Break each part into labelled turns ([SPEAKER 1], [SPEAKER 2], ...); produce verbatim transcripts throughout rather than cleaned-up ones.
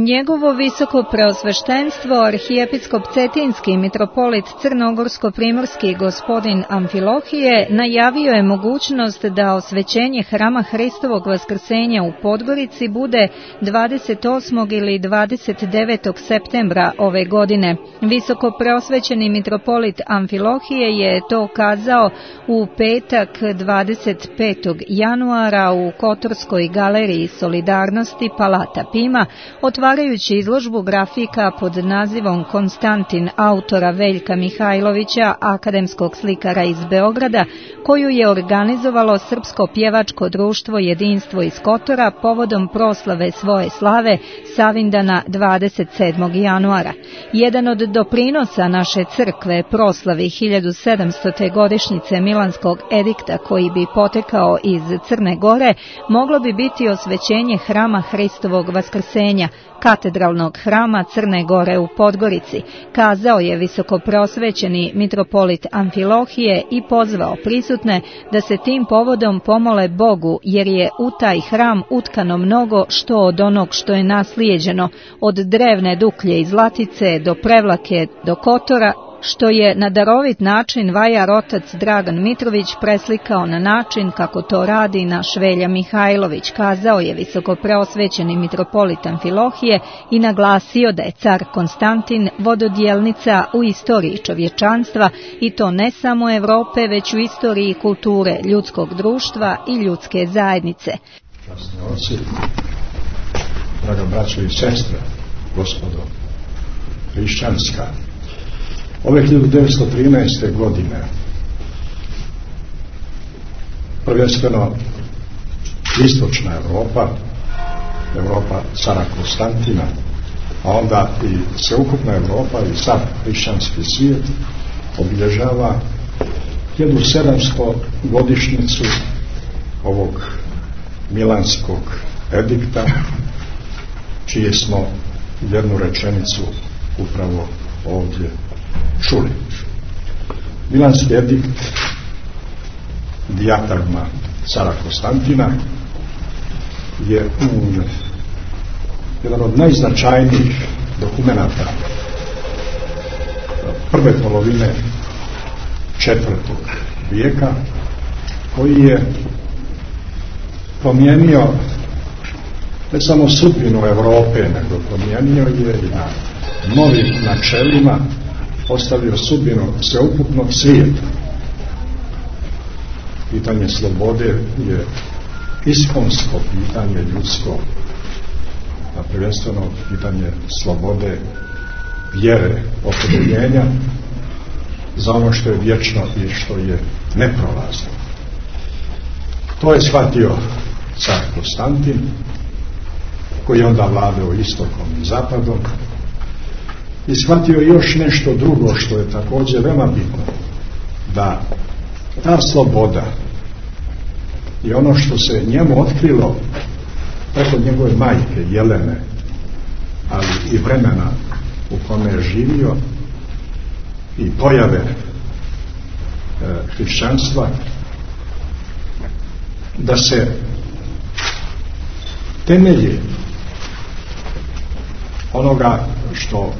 [SPEAKER 1] Njegovo visoko preosveštenstvo, arhijepiskop Cetinski mitropolit Crnogorsko-primorski gospodin Amfilohije, najavio je mogućnost da osvećenje hrama Hristovog vaskrsenja u Podgorici bude dvadeset osmog ili dvadeset devetog septembra ove godine. Visoko preosvećeni mitropolit Amfilohije je to kazao u petak dvadeset petog januara u Kotorskoj galeriji Solidarnosti Palata Pima, otvarajući izložbu grafika pod nazivom Konstantin autora Veljka Mihajlovića, akademskog slikara iz Beograda, koju je organizovalo Srpsko pjevačko društvo Jedinstvo iz Kotora povodom proslave svoje slave Savindana dvadeset sedmog januara. Jedan od doprinosa naše crkve proslavi hiljadu sedamstote godišnjice Milanskog edikta koji bi potekao iz Crne Gore moglo bi biti osvećenje hrama Hristovog vaskrsenja, katedralnog hrama Crne Gore u Podgorici, kazao je visokopreosvećeni mitropolit Amfilohije i pozvao prisutne da se tim povodom pomole Bogu, jer je u taj hram utkano mnogo što od onog što je naslijeđeno, od drevne duklje i zlatice do Prevlake do Kotora, što je na darovit način vajar otac Dragan Mitrović preslikao na način kako to radi naš Velja Mihajlović, kazao je visokopreosvećeni mitropolit Amfilohije i naglasio da je car Konstantin vododjelnica u istoriji čovječanstva, i to ne samo Evrope, već u istoriji kulture, ljudskog društva i ljudske zajednice.
[SPEAKER 2] Časni oci, draga braćo i sestre, gospodo, hrišćanska, ove hiljadu devetsto trinaeste. godine prvenstveno istočna Evropa, Evropa cara Konstantina, a onda i sveukupna Evropa i sav hrišćanski svijet obilježava hiljadu sedamsto godišnjicu ovog Milanskog edikta, čije smo jednu rečenicu upravo ovdje čuli. Milanski edikt, diatagma cara Konstantina, je um, jedan od najznačajnijih dokumenata prve polovine četvrtog vijeka, koji je promijenio ne samo sudbinu Evrope, nego promijenio je i na novim načelima postavio sudbinu sveukupnog svijeta. Pitanje slobode je iskonsko pitanje ljudsko, a prvenstveno pitanje slobode vjere, opredjeljenja za ono što je vječno i što je neprolazno. To je shvatio car Konstantin, koji je onda vladao istokom i zapadom, i shvatio još nešto drugo što je također veoma bitno, da ta sloboda i ono što se njemu otkrilo preko njegove majke Jelene, ali i vremena u kome je živio i pojave e, hrišćanstva, da se temelji onoga što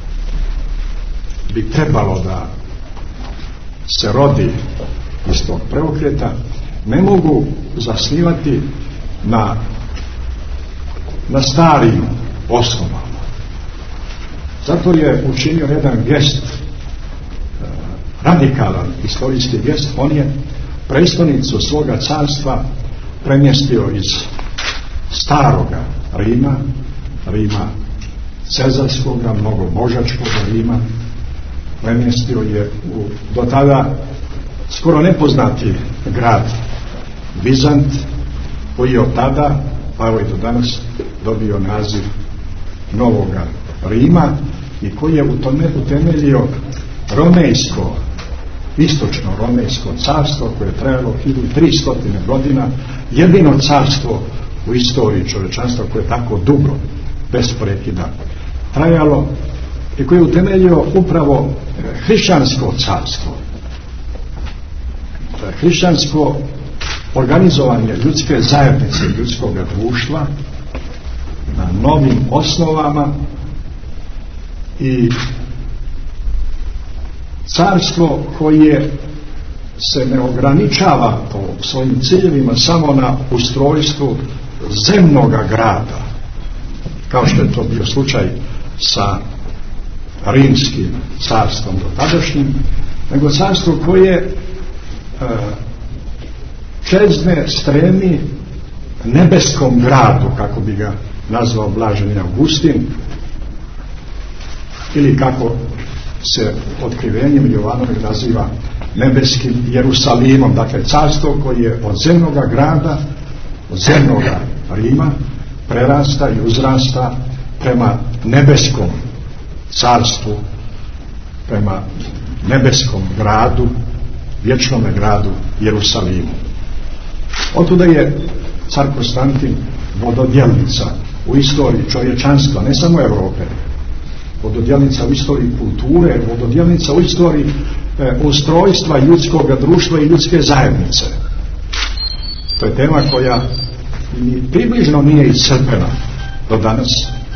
[SPEAKER 2] bi trebalo da se rodi iz tog preokreta, ne mogu zasnivati na, na starim osnovama. Zato je učinio jedan gest, radikalan istorijski gest. On je prestolnicu svoga carstva premjestio iz staroga Rima, Rima cezarskoga, mnogobožačkoga Rima, premjestio je u do tada skoro nepoznati grad Bizant, koji je od tada pa evo i do danas dobio naziv Novoga Rima i koji je u tome utemeljio romejsko, istočno romejsko carstvo koje je trajalo hiljadu tristo godina, jedino carstvo u istoriji čovječanstva koje je tako dugo, bez prekida trajalo, i koji je utemeljio upravo hrišćansko carstvo, hrišćansko organizovanje ljudske zajednice, ljudskog društva na novim osnovama i carstvo koje se ne ograničava po svojim ciljevima samo na ustrojstvu zemnoga grada, kao što je to bio slučaj sa rimskim carstvom do tadašnjim, nego carstvo koje e, čezne stremi nebeskom gradu, kako bi ga nazvao blaženi Augustin, ili kako se otkrivenjem Jovanovih naziva nebeskim Jerusalimom. Dakle, carstvo koje je od zemnoga grada, od zemnoga Rima prerasta i uzrasta prema nebeskom carstvu, prema nebeskom gradu, vječnome gradu Jerusalimu. Otuda je car Konstantin vododjelnica u istoriji čovječanstva, ne samo Europe, vododjelnica u istoriji kulture, vododjelnica u istoriji e, ustrojstva ljudskog društva i ljudske zajednice. To je tema koja ni približno nije iscrpena do danas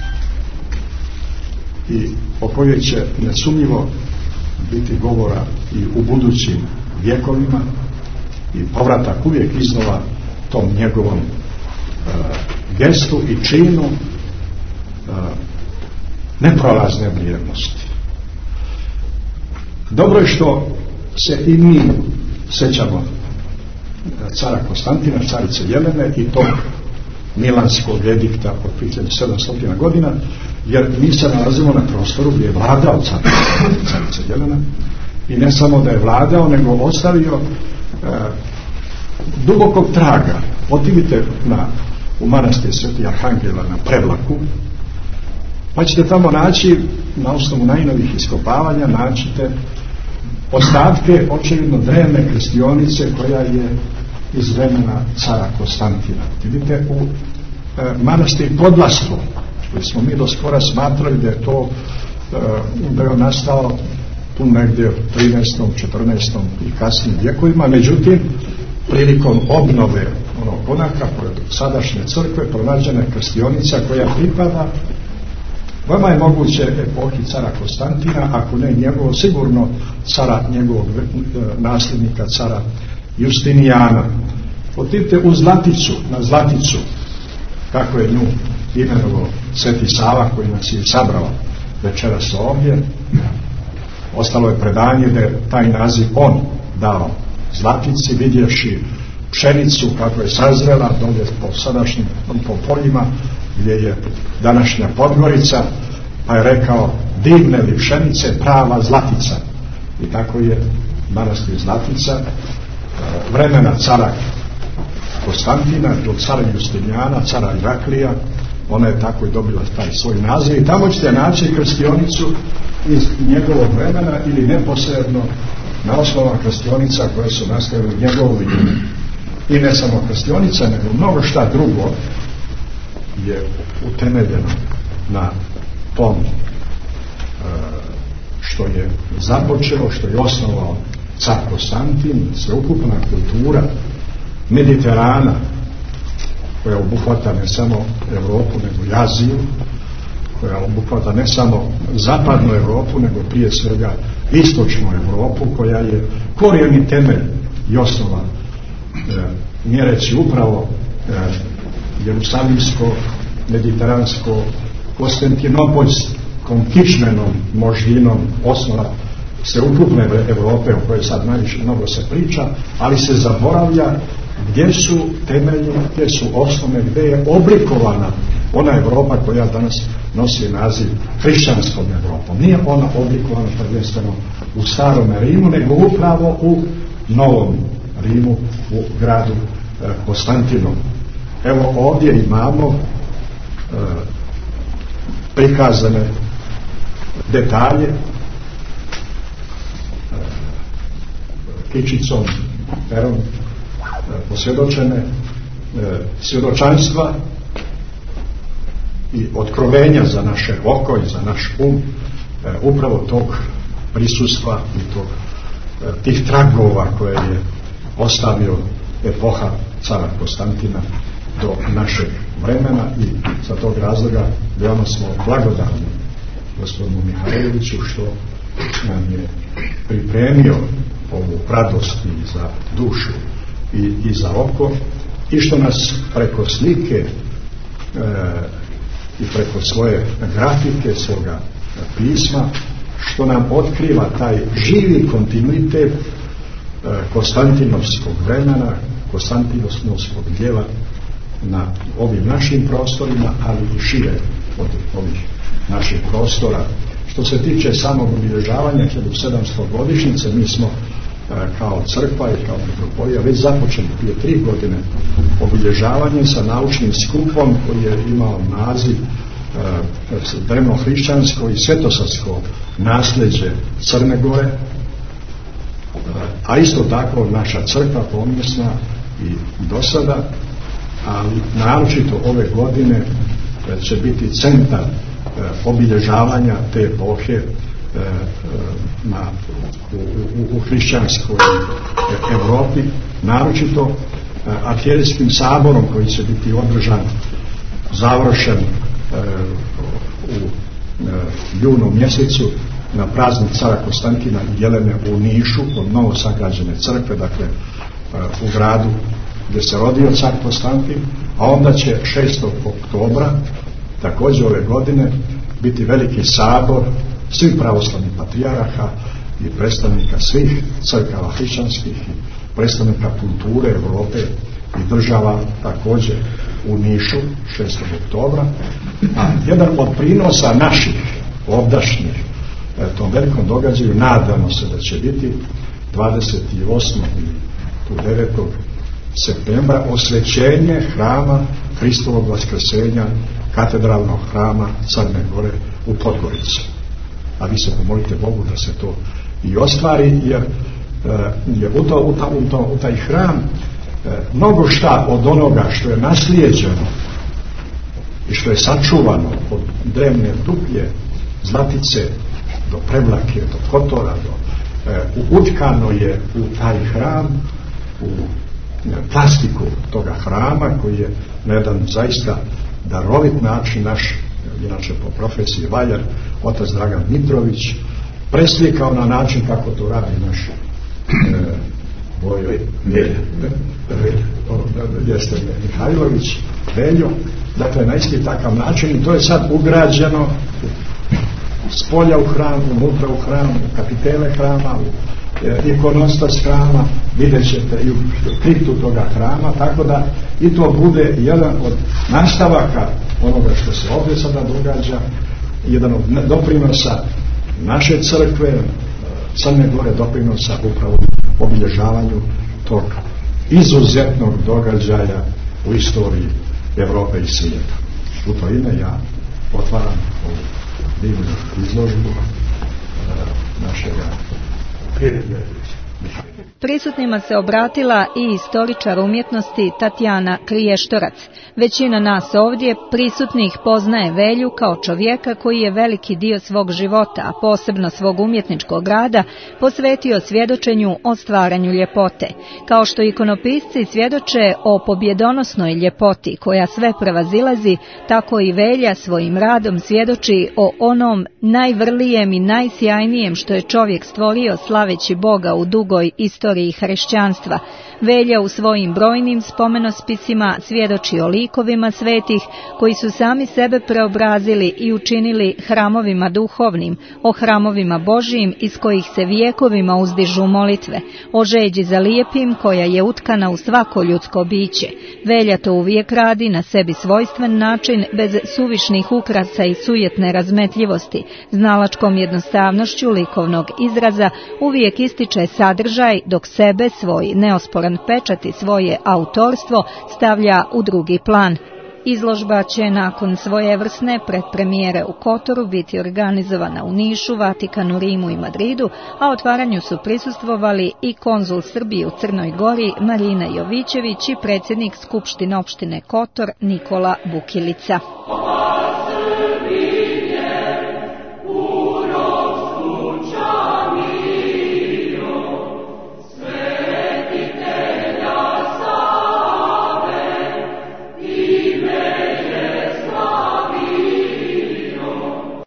[SPEAKER 2] i o kojoj će nesumnjivo biti govora i u budućim vjekovima i povratak uvijek iznova tom njegovom e, gestu i činu e, neprolazne vrijednosti. Dobro je što se i mi sjećamo cara Konstantina, carice Jelene i tog milanskog edikta od hiljadu sedamsto godina, jer mi se nalazimo na prostoru gdje je vladao carice Jelena i ne samo da je vladao, nego ostavio e, dubokog traga. Otivite na, u manastir Sveti Arhangela na Prevlaku, pa ćete tamo naći, na osnovu najnovih iskopavanja, naćite ostatke očevidno drevne krstionice koja je iz vremena cara Konstantina. Vidite, u e, manastir Podlastvo, koji smo mi do skora smatrali da je to e, da je nastao tu negdje u trinaestom, četrnaestom i kasnijim vjekovima, međutim prilikom obnove onog konaka pored sadašnje crkve pronađena je krstionica koja pripada, vama je moguće, epohi cara Konstantina, ako ne njegovo, sigurno cara, njegovog nasljednika, cara Justinijana. Otidite u Zlaticu, na Zlaticu, kako je nju imenovao Sveti Sava koji nas je sabrao večeras ovdje. Ostalo je predanje da je taj naziv on dao Zlatici, vidjevši pšenicu kako je sazrela dolje po sadašnjim po poljima gdje je današnja Podgorica, pa je rekao: divne li pšenice, prava Zlatica. I tako je manastir Zlatica vremena cara Konstantina do cara Justinijana, cara Iraklija, ona je tako i dobila taj svoj naziv i tamo ćete naći krstionicu iz njegovog vremena ili neposredno na osnova krstionica koje su nastavili njegovo ime. I ne samo krstionica, nego mnogo šta drugo je utemeljeno na tom što je započeo, što je osnovao car Konstantin, sveukupna kultura Mediterana koja obuhvata ne samo Europu nego i Aziju, koja obuhvata ne samo zapadnu Europu nego prije svega istočnu Europu, koja je korijeni temelj i osnova e, mjereći upravo e, jerusalimsko, mediteransko, konstantinopoljskom kičmenom moždinom osnova sveukupne Europe o kojoj sad najviše mnogo se priča, ali se zaboravlja gdje su temelji, gdje su osnove, gdje je oblikovana ona Europa koja danas nosi naziv hrišćanskom Europom. Nije ona oblikovana prvenstveno u starom Rimu, nego upravo u novom Rimu, u gradu e, Konstantinu. Evo ovdje imamo e, prikazane detalje e, kičicom, perom, e, posvjedočene e, svjedočanstva i otkrovenja za naše oko i za naš um, e, upravo tog prisustva i tog, e, tih tragova koje je ostavio epoha cara Konstantina do našeg vremena i za tog razloga veoma smo blagodarni gospodinu Mihajloviću što nam je pripremio ovu radost i za dušu i, i za oko i što nas preko slike e, i preko svoje grafike, svoga pisma, što nam otkriva taj živi kontinuitet e, Konstantinovskog vremena, Konstantinovskog djela na ovim našim prostorima, ali i šire od ovih naših prostora. Što se tiče samog obilježavanja hiljadu sedamsto godišnjice, mi smo e, kao crkva i kao metropolija već započeli prije tri godine obilježavanje sa naučnim skupom koji je imao naziv e, drevno-hrišćansko i svetosavsko nasljeđe Crne Gore, e, a isto tako naša crkva pomjesna i do sada, ali naročito ove godine e, će biti centar obilježavanja te epohe e, na, u, u, u hrišćanskoj Europi, naročito e, arhijerejskim saborom koji će biti održan, završen e, u e, junu mjesecu na praznik cara Konstantina i Jelene u Nišu od novo sagrađene crkve, dakle e, u gradu gdje se rodio car Konstantin, a onda će šestog oktobra također ove godine biti veliki sabor svih pravoslavnih patrijaraha i predstavnika svih crkava hrišćanskih i predstavnika kulture Europe i država također u Nišu šestog oktobra. A jedan od prinosa naših ovdašnjih tom velikom događaju, nadamo se da će biti dvadeset osmog i devetog septembra osvećenje hrama Hristovog vaskrsenja, katedralnog hrama Crne Gore u Podgorici. A vi se pomolite Bogu da se to i ostvari, jer je u, to, u, ta, u, to, u taj hram e, mnogo šta od onoga što je naslijeđeno i što je sačuvano od drevne duplje zlatice do Prevlake, do Kotora, do, e, utkano je u taj hram, u plastiku toga hrama koji je na jedan zaista darovit način naš, inače po profesiji valjar, otac Dragan Mitrović, preslikao na način kako to radi naš e, Bojo jeste Mihajlović, Veljo, dakle na isti takav način, i to je sad ugrađeno s polja u hramu, unutra u hramu, u kapitele hrama, u ikonostas hrama, vidjet ćete i u kriptu toga hrama, tako da i to bude jedan od nastavaka onoga što se ovdje sada događa, jedan od doprinosa naše crkve Crne Gore, doprinosa upravo obilježavanju tog izuzetnog događaja u istoriji Europe i svijeta. U to ime ja otvaram ovu divnu izložbu našega
[SPEAKER 1] Prisutnima se obratila i istoričar umjetnosti Tatjana Kriještorac. Većina nas ovdje prisutnih poznaje Velju kao čovjeka koji je veliki dio svog života, a posebno svog umjetničkog rada, posvetio svjedočenju o stvaranju ljepote. Kao što ikonopisci svjedoče o pobjedonosnoj ljepoti koja sve prevazilazi, tako i Velja svojim radom svjedoči o onom najvrlijem i najsjajnijem što je čovjek stvorio slaveći Boga u dugoj istoriji hrišćanstva. Velja u svojim brojnim spomenospisima svjedoči o likovima svetih koji su sami sebe preobrazili i učinili hramovima duhovnim, o hramovima Božijim iz kojih se vijekovima uzdižu molitve, o žeđi za lijepim koja je utkana u svako ljudsko biće. Velja to uvijek radi na sebi svojstven način, bez suvišnih ukrasa i sujetne razmetljivosti, znalačkom jednostavnošću likovnog izraza, uvijek ističe sadržaj, dok sebe, svoj neosporan pečat i svoje autorstvo stavlja u drugi plan. Izložba će nakon svojevrsne predpremijere u Kotoru biti organizovana u Nišu, Vatikanu, Rimu i Madridu, a otvaranju su prisustvovali i konzul Srbije u Crnoj Gori Marina Jovićević i predsjednik Skupštine opštine Kotor Nikola Bukilica.